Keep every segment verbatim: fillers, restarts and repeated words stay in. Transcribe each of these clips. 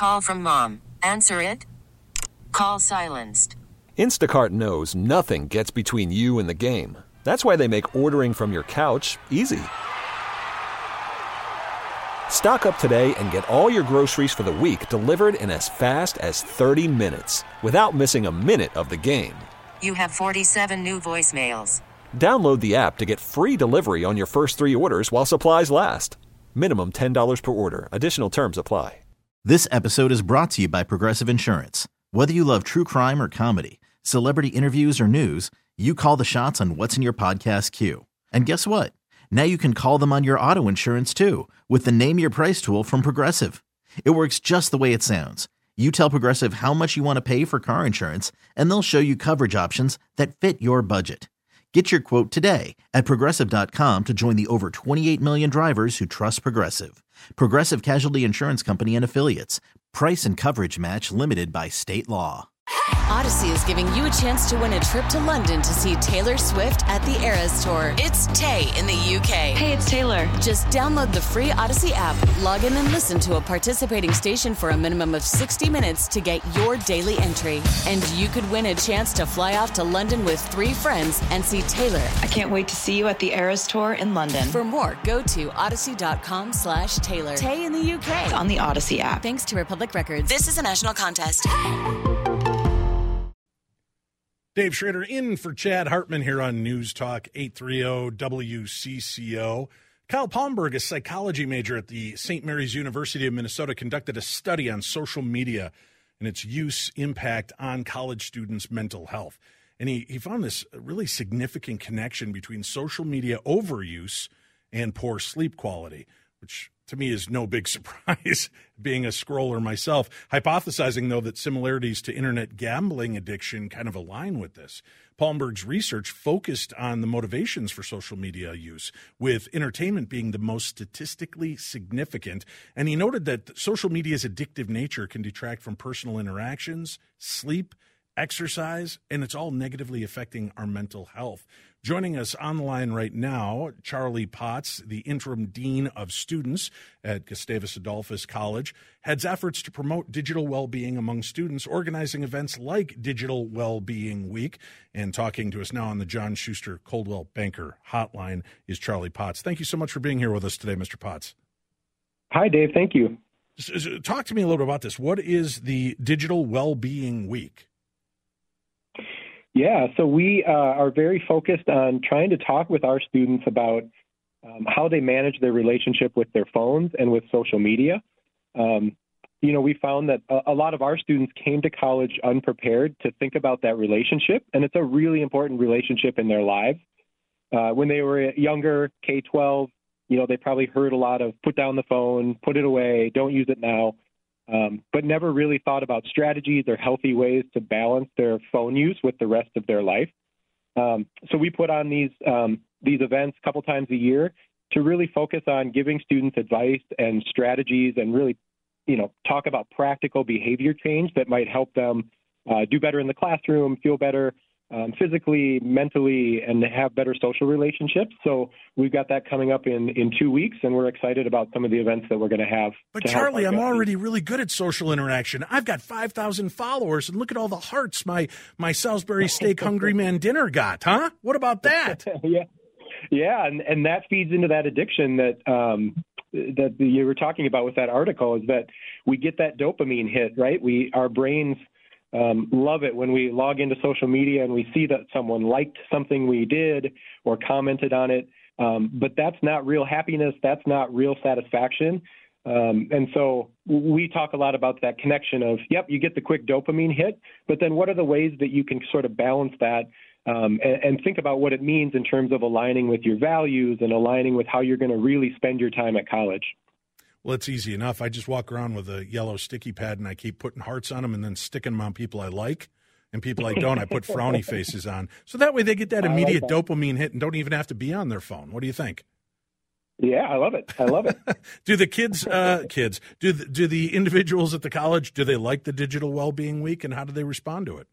Call from mom. Answer it. Call silenced. Instacart knows nothing gets between you and the game. That's why they make ordering from your couch easy. Stock up today and get all your groceries for the week delivered in as fast as thirty minutes without missing a minute of the game. You have forty-seven new voicemails. Download the app to get free delivery on your first three orders while supplies last. Minimum ten dollars per order. Additional terms apply. This episode is brought to you by Progressive Insurance. Whether you love true crime or comedy, celebrity interviews or news, you call the shots on what's in your podcast queue. And guess what? Now you can call them on your auto insurance too with the Name Your Price tool from Progressive. It works just the way it sounds. You tell Progressive how much you want to pay for car insurance, and they'll show you coverage options that fit your budget. Get your quote today at Progressive dot com to join the over twenty-eight million drivers who trust Progressive. Progressive Casualty Insurance Company and Affiliates. Price and coverage match limited by state law. Odyssey is giving you a chance to win a trip to London to see Taylor Swift at the Eras Tour. It's Tay in the U K. Hey, it's Taylor. Just download the free Odyssey app, log in and listen to a participating station for a minimum of sixty minutes to get your daily entry. And you could win a chance to fly off to London with three friends and see Taylor. I can't wait to see you at the Eras Tour in London. For more, go to odyssey.com slash Taylor. Tay in the U K. On the Odyssey app. Thanks to Republic Records. This is a national contest. Dave Schrader in for Chad Hartman here on News Talk eight thirty W C C O. Kyle Palmberg, a psychology major at the Saint Mary's University of Minnesota, conducted a study on social media and its use impact on college students' mental health. And he, he found this really significant connection between social media overuse and poor sleep quality, which to me is no big surprise, being a scroller myself. Hypothesizing, though, that similarities to internet gambling addiction kind of align with this. Palmberg's research focused on the motivations for social media use, with entertainment being the most statistically significant. And he noted that social media's addictive nature can detract from personal interactions, sleep, exercise, and it's all negatively affecting our mental health. Joining us on the line right now, Charlie Potts, the interim dean of students at Gustavus Adolphus College, heads efforts to promote digital well-being among students, organizing events like Digital Well-Being Week. And talking to us now on the John Schuster Coldwell Banker Hotline is Charlie Potts. Thank you so much for being here with us today, Mister Potts. Hi, Dave. Thank you. Talk to me a little bit about this. What is the Digital Well-Being Week? Yeah, so we uh, are very focused on trying to talk with our students about um, how they manage their relationship with their phones and with social media. Um, you know, we found that a, a lot of our students came to college unprepared to think about that relationship, and it's a really important relationship in their lives. Uh, when they were younger, K twelve, you know, they probably heard a lot of put down the phone, put it away, don't use it now. Um, but never really thought about strategies or healthy ways to balance their phone use with the rest of their life. Um, so we put on these um, these events a couple times a year to really focus on giving students advice and strategies, and really, you know, talk about practical behavior change that might help them uh, do better in the classroom, feel better um, physically, mentally, and have better social relationships. So we've got that coming up in, in two weeks, and we're excited about some of the events that we're going to have. But Charlie, I'm already really good at social interaction. I've got five thousand followers, and look at all the hearts my, my Salisbury Steak Hungry Man dinner got, huh? What about that? yeah, yeah, and, and that feeds into that addiction that um, that you were talking about with that article, is that we get that dopamine hit, right? We Our brains Um, love it when we log into social media and we see that someone liked something we did or commented on it. Um, but that's not real happiness. That's not real satisfaction. Um, and so we talk a lot about that connection of, yep, you get the quick dopamine hit, but then what are the ways that you can sort of balance that um, and, and think about what it means in terms of aligning with your values and aligning with how you're going to really spend your time at college? Well, it's easy enough. I just walk around with a yellow sticky pad, and I keep putting hearts on them and then sticking them on people I like. And people I don't, I put frowny faces on. So that way they get that immediate like that. dopamine hit and don't even have to be on their phone. What do you think? Yeah, I love it. I love it. do the kids, uh, kids, do the, do the individuals at the college, do they like the Digital Wellbeing Week, and how do they respond to it?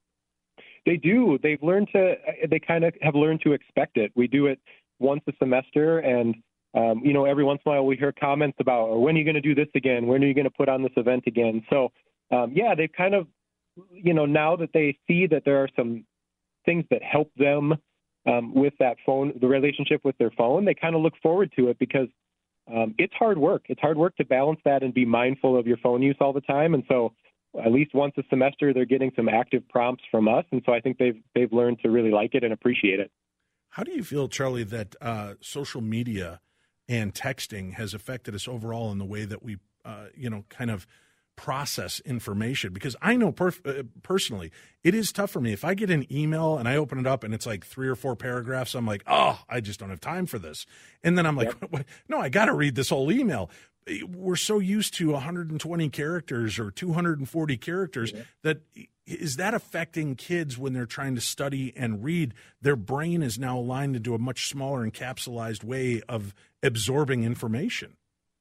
They do. They've learned to, they kind of have learned to expect it. We do it once a semester, and um, you know, every once in a while we hear comments about, or when are you going to do this again? When are you going to put on this event again? So, um, yeah, they've kind of, you know, now that they see that there are some things that help them um, with that phone, the relationship with their phone, they kind of look forward to it because um, it's hard work. It's hard work to balance that and be mindful of your phone use all the time. And so at least once a semester, they're getting some active prompts from us. And so I think they've they've learned to really like it and appreciate it. How do you feel, Charlie, that uh, social media and texting has affected us overall in the way that we, uh, you know, kind of process information? Because I know perf- uh, personally, it is tough for me. If I get an email and I open it up and it's like three or four paragraphs, I'm like, oh, I just don't have time for this. And then I'm like, yep. no, I got to read this whole email. We're so used to one hundred twenty characters or two hundred forty characters yeah. that is that affecting kids when they're trying to study and read? Their brain is now aligned into a much smaller encapsulated way of absorbing information.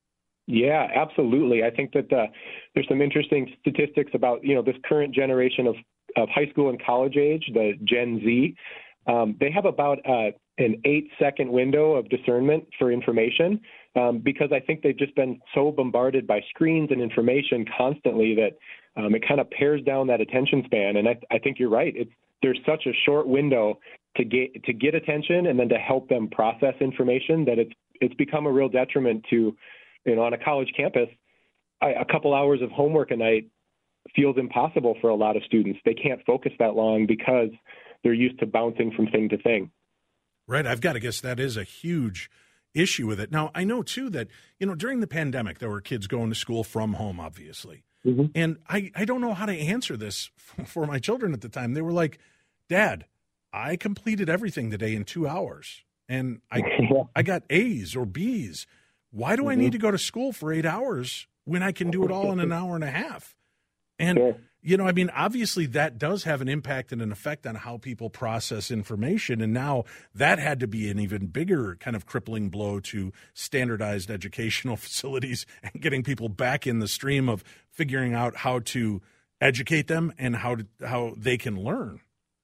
Yeah, absolutely. I think that uh, there's some interesting statistics about, you know, this current generation of, of high school and college age, the Gen Z. Um, they have about uh, an eight-second window of discernment for information um, because I think they've just been so bombarded by screens and information constantly that um, it kind of pares down that attention span. And I, I think you're right. It's, there's such a short window to get to get attention and then to help them process information that it's it's become a real detriment to, you know, on a college campus, I, a couple hours of homework a night feels impossible for a lot of students. They can't focus that long because they're used to bouncing from thing to thing. Right. I've got to guess that is a huge issue with it. Now, I know, too, that, you know, during the pandemic, there were kids going to school from home, obviously. Mm-hmm. And I, I don't know how to answer this for my children at the time. They were like, Dad, I completed everything today in two hours, and I I got A's or B's. Why do mm-hmm. I need to go to school for eight hours when I can do it all in an hour and a half? And, sure. you know, I mean, obviously that does have an impact and an effect on how people process information. And now that had to be an even bigger kind of crippling blow to standardized educational facilities and getting people back in the stream of figuring out how to educate them and how to, how they can learn.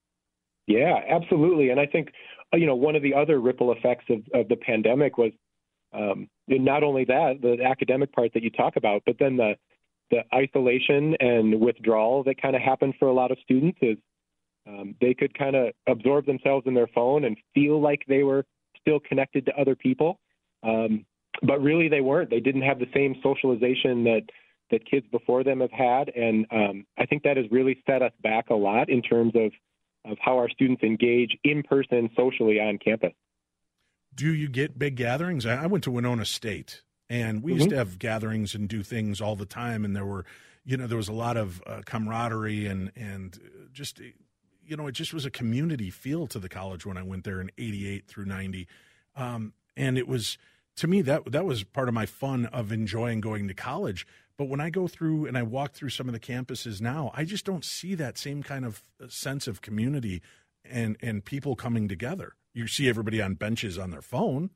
Yeah, absolutely. And I think, you know, one of the other ripple effects of, of the pandemic was um, not only that, the academic part that you talk about, but then the the isolation and withdrawal that kind of happened for a lot of students is um, they could kind of absorb themselves in their phone and feel like they were still connected to other people. Um, but really they weren't. They didn't have the same socialization that, that kids before them have had. And um, I think that has really set us back a lot in terms of, of how our students engage in person socially on campus. Do you get big gatherings? I went to Winona State. And we used mm-hmm. to have gatherings and do things all the time. And there were, you know, there was a lot of uh, camaraderie and, and just, you know, it just was a community feel to the college when I went there in eighty-eight through ninety. Um, and it was, to me, that that was part of my fun of enjoying going to college. But when I go through and I walk through some of the campuses now, I just don't see that same kind of sense of community and, and people coming together. You see everybody on benches on their phone.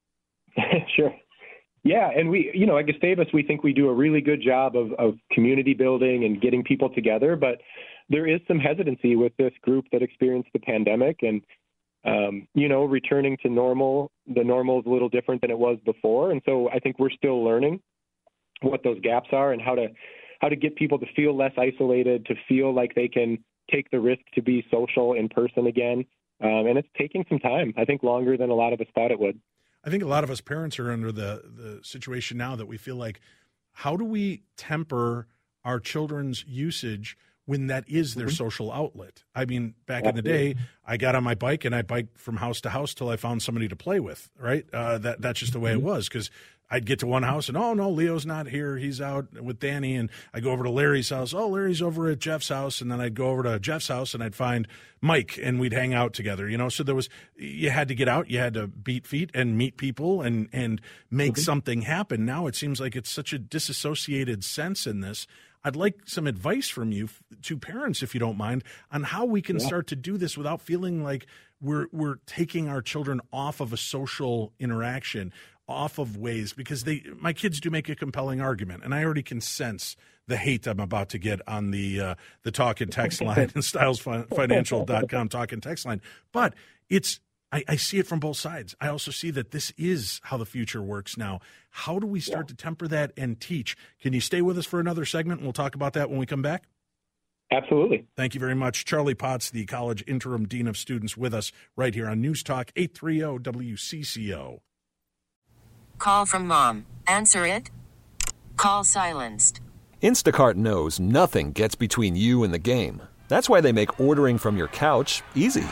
Sure. Yeah, and we, you know, at Gustavus, we think we do a really good job of, of community building and getting people together, but there is some hesitancy with this group that experienced the pandemic, and, um, you know, returning to normal, the normal is a little different than it was before, and so I think we're still learning what those gaps are and how to how to get people to feel less isolated, to feel like they can take the risk to be social in person again, um, and it's taking some time, I think longer than a lot of us thought it would. I think a lot of us parents are under the, the situation now that we feel like, how do we temper our children's usage when that is their mm-hmm. social outlet? I mean, back Absolutely. in the day, I got on my bike and I biked from house to house till I found somebody to play with, right? Uh, that That's just the way mm-hmm. it was, because I'd get to one house and, oh, no, Leo's not here. He's out with Danny. And I go over to Larry's house. Oh, Larry's over at Jeff's house. And then I'd go over to Jeff's house and I'd find Mike and we'd hang out together, you know? So there was, you had to get out, you had to beat feet and meet people and, and make mm-hmm. something happen. Now it seems like it's such a disassociated sense in this. I'd like some advice from you to parents, if you don't mind, on how we can yeah. start to do this without feeling like we're we're taking our children off of a social interaction, off of ways, because they my kids do make a compelling argument, and I already can sense the hate I'm about to get on the uh, the talk and text line and styles financial dot com talk and text line. But it's I, I see it from both sides. I also see that this is how the future works now. How do we start yeah. to temper that and teach? Can you stay with us for another segment? And we'll talk about that when we come back. Absolutely. Thank you very much. Charlie Potts, the college interim dean of students, with us right here on News Talk eight thirty W C C O. Call from mom. Answer it. Call silenced. Instacart knows nothing gets between you and the game. That's why they make ordering from your couch easy.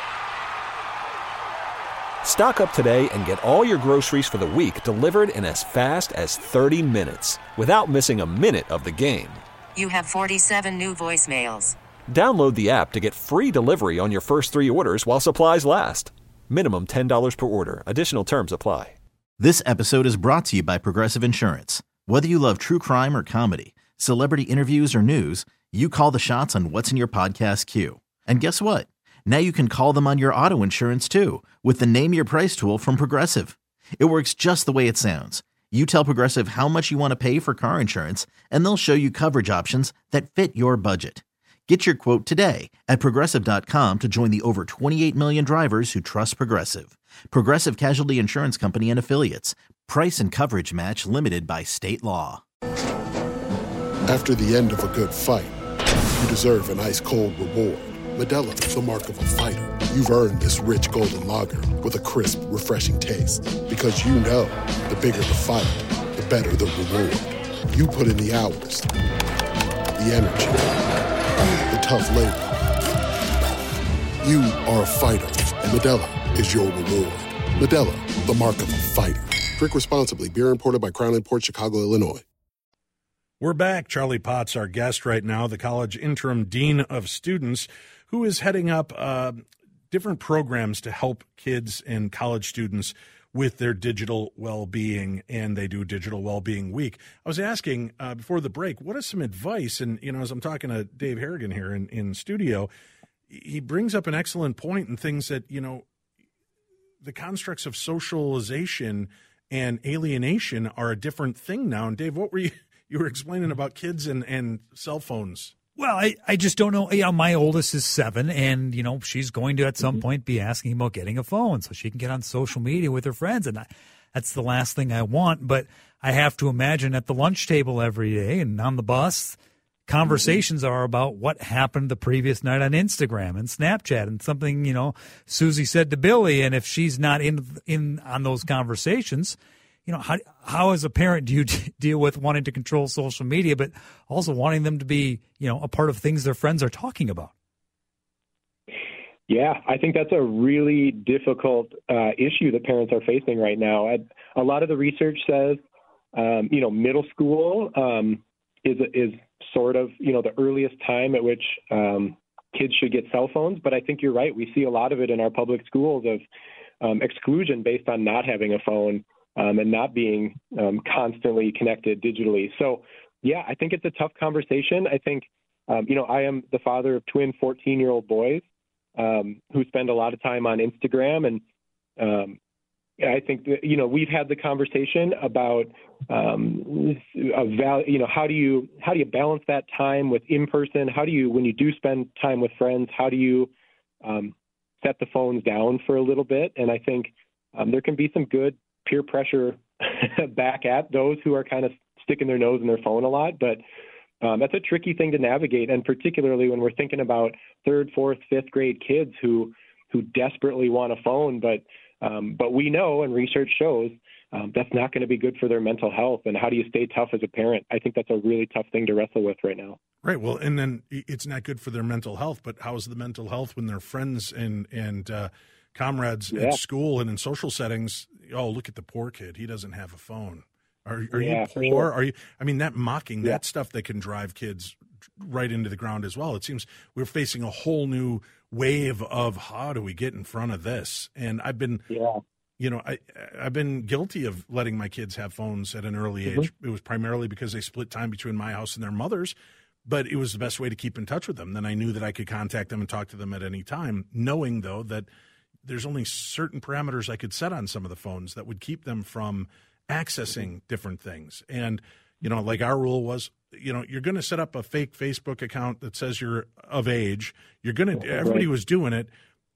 Stock up today and get all your groceries for the week delivered in as fast as thirty minutes without missing a minute of the game. You have forty-seven new voicemails. Download the app to get free delivery on your first three orders while supplies last. Minimum ten dollars per order. Additional terms apply. This episode is brought to you by Progressive Insurance. Whether you love true crime or comedy, celebrity interviews or news, you call the shots on what's in your podcast queue. And guess what? Now you can call them on your auto insurance too with the Name Your Price tool from Progressive. It works just the way it sounds. You tell Progressive how much you want to pay for car insurance, and they'll show you coverage options that fit your budget. Get your quote today at Progressive dot com to join the over twenty-eight million drivers who trust Progressive. Progressive Casualty Insurance Company and Affiliates. Price and coverage match limited by state law. After the end of a good fight, you deserve an ice-cold reward. Modelo is the mark of a fighter. You've earned this rich golden lager with a crisp, refreshing taste. Because you know, the bigger the fight, the better the reward. You put in the hours, the energy, the tough labor. You are a fighter, and Modelo is your reward. Modelo, the mark of a fighter. Drink responsibly. Beer imported by Crown Imports, Chicago, Illinois. We're back. Charlie Potts, our guest right now, the college interim dean of students, who is heading up uh, different programs to help kids and college students with their digital well-being, and they do Digital Well-Being Week. I was asking uh, before the break, what is some advice? And, you know, as I'm talking to Dave Harrigan here in, in studio, he brings up an excellent point and things that, you know, the constructs of socialization and alienation are a different thing now. And Dave, what were you, you were explaining about kids and, and cell phones? Well, I, I just don't know. You know, my oldest is seven, and, you know, she's going to at some mm-hmm. point be asking about getting a phone so she can get on social media with her friends. And I, that's the last thing I want. But I have to imagine at the lunch table every day and on the bus, conversations mm-hmm. are about what happened the previous night on Instagram and Snapchat and something, you know, Susie said to Billy. And if she's not in in on those conversations, you know, how how as a parent do you d- deal with wanting to control social media, but also wanting them to be, you know, a part of things their friends are talking about? Yeah, I think that's a really difficult uh, issue that parents are facing right now. I, a lot of the research says, um, you know, middle school um, is is sort of, you know, the earliest time at which um, kids should get cell phones. But I think you're right. We see a lot of it in our public schools of um, exclusion based on not having a phone. Um, and not being um, constantly connected digitally. So, yeah, I think it's a tough conversation. I think, um, you know, I am the father of twin fourteen-year-old boys um, who spend a lot of time on Instagram. And um, I think, that, you know, we've had the conversation about, um, a val- you know, how do you how do you balance that time with in-person? How do you, when you do spend time with friends, how do you um, set the phones down for a little bit? And I think um, there can be some good peer pressure back at those who are kind of sticking their nose in their phone a lot. But um, that's a tricky thing to navigate. And particularly when we're thinking about third, fourth, fifth grade kids who who desperately want a phone. But um, but we know, and research shows, um, that's not going to be good for their mental health. And how do you stay tough as a parent? I think that's a really tough thing to wrestle with right now. Right. Well, and then it's not good for their mental health. But how's the mental health when their friends and, and uh, comrades yeah. at school and in social settings, oh, look at the poor kid. He doesn't have a phone. Are, are yeah, you poor? Sure. Are you? I mean, that mocking, yeah. that stuff that can drive kids right into the ground as well. It seems we're facing a whole new wave of how do we get in front of this? And I've been, yeah. you know, I, I've been guilty of letting my kids have phones at an early age. Mm-hmm. It was primarily because they split time between my house and their mother's, but it was the best way to keep in touch with them. Then I knew that I could contact them and talk to them at any time, knowing, though, that there's only certain parameters I could set on some of the phones that would keep them from accessing different things. And, you know, like our rule was, you know, you're going to set up a fake Facebook account that says you're of age. You're going to, everybody was doing it,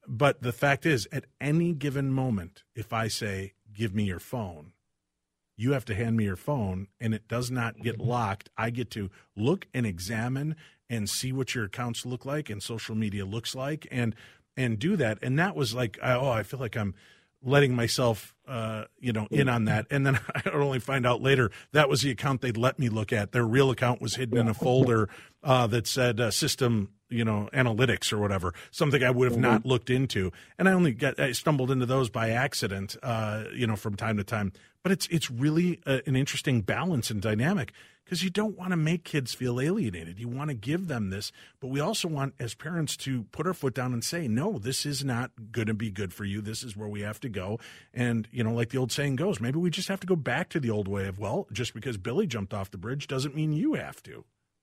but the fact is, at any given moment, if I say, give me your phone, you have to hand me your phone, and it does not get locked. I get to look and examine and see what your accounts look like and social media looks like, and and do that. And that was like, oh, I feel like I'm letting myself, uh, you know, in on that. And then I only find out later that was the account they'd let me look at. Their real account was hidden in a folder uh, that said uh, system, you know, analytics or whatever, something I would have not looked into. And I only got, I stumbled into those by accident, uh, you know, from time to time. But it's it's really a, an interesting balance and dynamic, because you don't want to make kids feel alienated. You want to give them this, but we also want, as parents, to put our foot down and say, no, this is not going to be good for you. This is where we have to go. And, you know, like the old saying goes, maybe we just have to go back to the old way of, well, just because Billy jumped off the bridge doesn't mean you have to.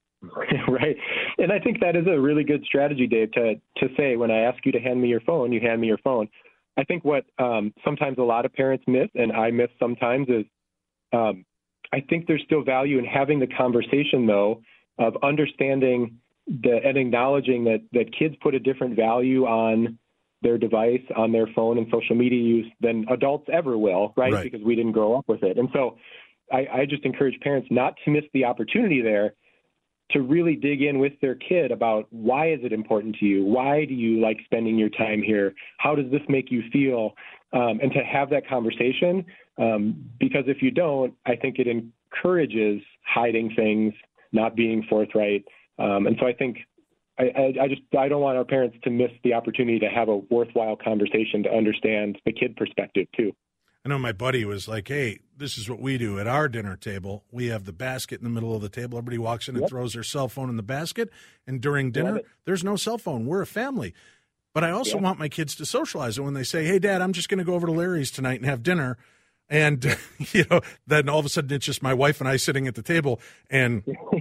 Right. And I think that is a really good strategy, Dave, to, to say, when I ask you to hand me your phone, you hand me your phone. I think what um, sometimes a lot of parents miss, and I miss sometimes, is um, I think there's still value in having the conversation, though, of understanding the, and acknowledging that, that kids put a different value on their device, on their phone and social media use than adults ever will, right? right. Because we didn't grow up with it. And so I, I just encourage parents not to miss the opportunity there to really dig in with their kid about, why is it important to you? Why do you like spending your time here? How does this make you feel? Um, and to have that conversation, um, because if you don't, I think it encourages hiding things, not being forthright. Um, and so I think I, I, I just I don't want our parents to miss the opportunity to have a worthwhile conversation to understand the kid perspective too. I know my buddy was like, hey, this is what we do at our dinner table. We have the basket in the middle of the table. Everybody walks in and yep. throws their cell phone in the basket. And during dinner, there's no cell phone. We're a family. But I also yep. want my kids to socialize. And when they say, hey, Dad, I'm just going to go over to Larry's tonight and have dinner. And, you know, then all of a sudden it's just my wife and I sitting at the table. And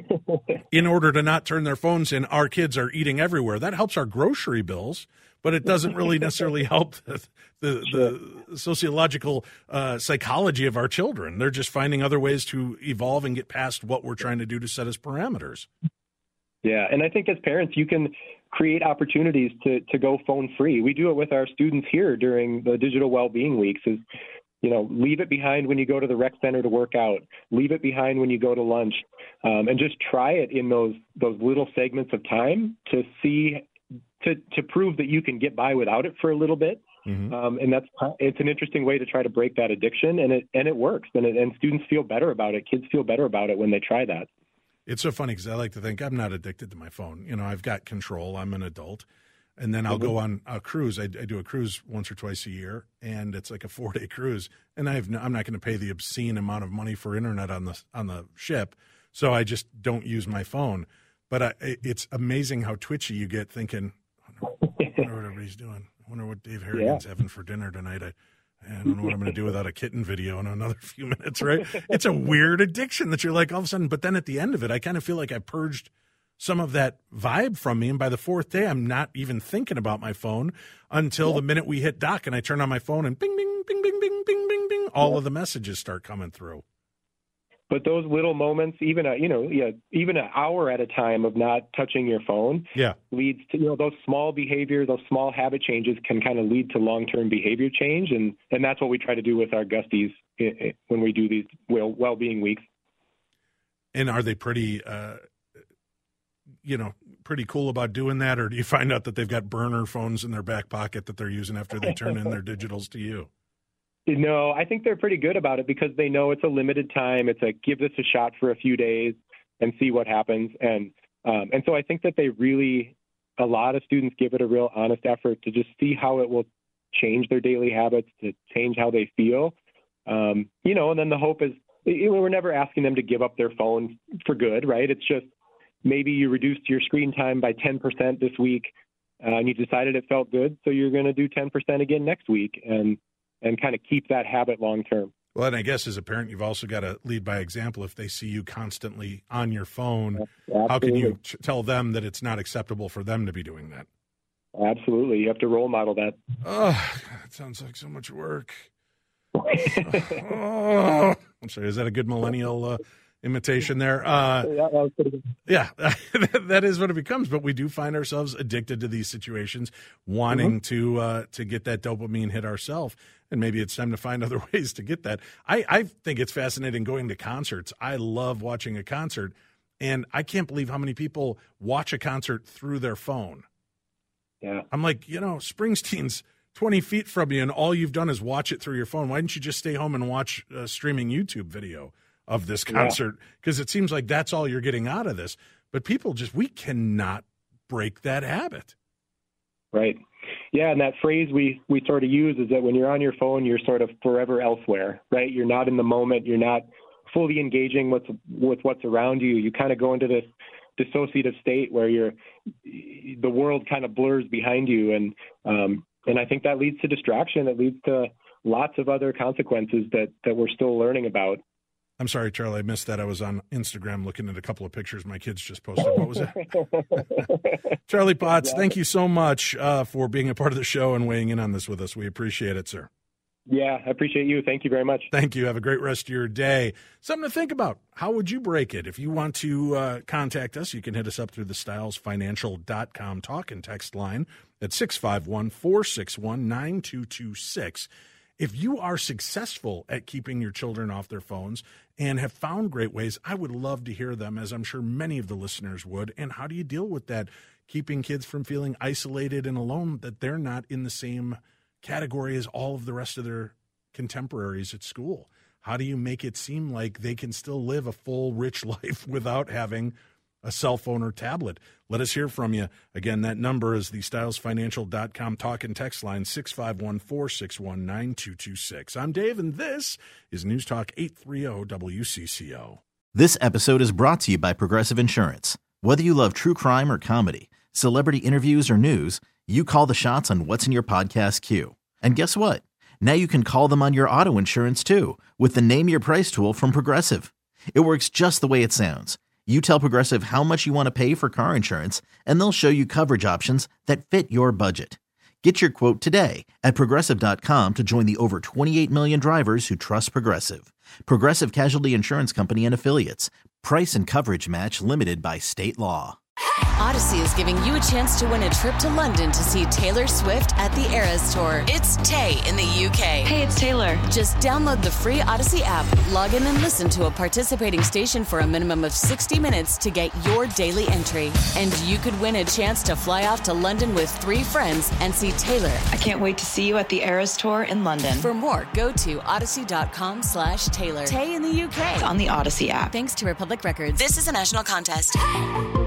in order to not turn their phones in, our kids are eating everywhere. That helps our grocery bills, but it doesn't really necessarily help the, the, sure. the sociological uh, psychology of our children. They're just finding other ways to evolve and get past what we're trying to do to set as parameters. Yeah, and I think as parents, you can create opportunities to, to go phone free. We do it with our students here during the digital well-being weeks. Is, you know, leave it behind when you go to the rec center to work out. Leave it behind when you go to lunch, um, and just try it in those those little segments of time to see to to prove that you can get by without it for a little bit. Mm-hmm. Um, and that's it's an interesting way to try to break that addiction, and it and it works. And it, and students feel better about it. Kids feel better about it when they try that. It's so funny because I like to think I'm not addicted to my phone. You know, I've got control. I'm an adult. And then I'll mm-hmm. go on a cruise. I, I do a cruise once or twice a year, and it's like a four-day cruise. And I have no, I'm not going to pay the obscene amount of money for internet on the on the ship, so I just don't use my phone. But I, it's amazing how twitchy you get thinking, I wonder, I wonder what everybody's doing. I wonder what Dave Harrigan's yeah. having for dinner tonight. I, I don't know what I'm going to do without a kitten video in another few minutes, right? It's a weird addiction that you're like all of a sudden, but then at the end of it, I kind of feel like I purged some of that vibe from me. And by the fourth day, I'm not even thinking about my phone until yeah. the minute we hit dock and I turn on my phone and bing, bing, bing, bing, bing, bing, bing, bing, all yeah. of the messages start coming through. But those little moments, even a, you know, yeah, even an hour at a time of not touching your phone, yeah, leads to, you know, those small behaviors, those small habit changes can kind of lead to long-term behavior change, and and that's what we try to do with our Gusties when we do these well well-being weeks. And are they pretty, uh, you know, pretty cool about doing that, or do you find out that they've got burner phones in their back pocket that they're using after they turn in their digitals to you? No, I think they're pretty good about it because they know it's a limited time. It's a give this a shot for a few days and see what happens. And um, and so I think that they really, a lot of students give it a real honest effort to just see how it will change their daily habits, to change how they feel. Um, you know, and then the hope is, we're never asking them to give up their phone for good, right? It's just maybe you reduced your screen time by ten percent this week uh, and you decided it felt good, so you're going to do ten percent again next week. And and kind of keep that habit long term. Well, and I guess as a parent, you've also got to lead by example. If they see you constantly on your phone, Absolutely. How can you ch- tell them that it's not acceptable for them to be doing that? Absolutely. You have to role model that. Oh, that sounds like so much work. oh, I'm sorry. Is that a good millennial uh, imitation there. Uh, yeah, that was pretty good. Yeah, that is what it becomes. But we do find ourselves addicted to these situations, wanting mm-hmm. to uh, to get that dopamine hit ourselves. And maybe it's time to find other ways to get that. I, I think it's fascinating going to concerts. I love watching a concert, and I can't believe how many people watch a concert through their phone. Yeah, I'm like, you know, Springsteen's twenty feet from you, and all you've done is watch it through your phone. Why didn't you just stay home and watch a streaming YouTube video of this concert? Because yeah. it seems like that's all you're getting out of this. But people just, we cannot break that habit. Right. Yeah, and that phrase we, we sort of use is that when you're on your phone, you're sort of forever elsewhere, right? You're not in the moment. You're not fully engaging with with what's around you. You kind of go into this dissociative state where you're the world kind of blurs behind you, and um, and I think that leads to distraction. It leads to lots of other consequences that that we're still learning about. I'm sorry, Charlie, I missed that. I was on Instagram looking at a couple of pictures my kids just posted. What was it? Charlie Potts, yeah. Thank you so much uh, for being a part of the show and weighing in on this with us. We appreciate it, sir. Yeah, I appreciate you. Thank you very much. Thank you. Have a great rest of your day. Something to think about. How would you break it? If you want to uh, contact us, you can hit us up through the stiles financial dot com talk and text line at six five one, four six one, nine two two six. If you are successful at keeping your children off their phones and have found great ways, I would love to hear them, as I'm sure many of the listeners would. And how do you deal with that, keeping kids from feeling isolated and alone, that they're not in the same category as all of the rest of their contemporaries at school? How do you make it seem like they can still live a full, rich life without having a cell phone or tablet? Let us hear from you. Again, that number is the stiles financial dot com talk and text line, six five one, four six one, nine two two six. I'm Dave, and this is News Talk eight thirty W C C O. This episode is brought to you by Progressive Insurance. Whether you love true crime or comedy, celebrity interviews or news, you call the shots on what's in your podcast queue. And guess what? Now you can call them on your auto insurance too with the Name Your Price tool from Progressive. It works just the way it sounds. You tell Progressive how much you want to pay for car insurance, and they'll show you coverage options that fit your budget. Get your quote today at Progressive dot com to join the over twenty-eight million drivers who trust Progressive. Progressive Casualty Insurance Company and Affiliates. Price and coverage match limited by state law. Odyssey is giving you a chance to win a trip to London to see Taylor Swift at the Eras Tour. It's Tay in the U K. Hey, it's Taylor. Just download the free Odyssey app, log in and listen to a participating station for a minimum of sixty minutes to get your daily entry. And you could win a chance to fly off to London with three friends and see Taylor. I can't wait to see you at the Eras Tour in London. For more, go to odyssey dot com slash Taylor. Tay in the U K. It's on the Odyssey app. Thanks to Republic Records. This is a national contest.